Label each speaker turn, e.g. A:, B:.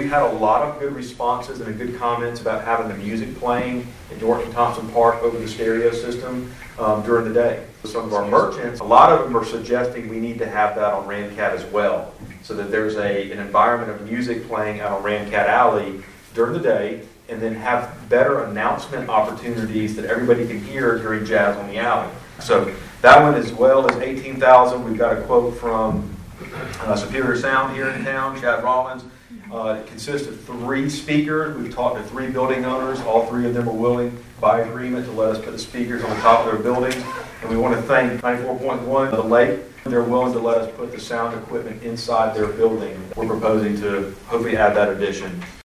A: we've had a lot of good responses and good comments about having the music playing at Dorton Thompson Park over the stereo system during the day. Some of our merchants, a lot of them are suggesting we need to have that on Ramcat as well, so that there's an environment of music playing out on Ramcat Alley during the day, and then have better announcement opportunities that everybody can hear during Jazz on the Alley. So that one, as well as $18,000. We've got a quote from Superior Sound here in town, Chad Rollins. It consists of 3 speakers. We've talked to 3 building owners. All 3 of them are willing, by agreement, to let us put the speakers on the top of their buildings. And we want to thank 94.1 The Lake. They're willing to let us put the sound equipment inside their building. We're proposing to hopefully add that addition.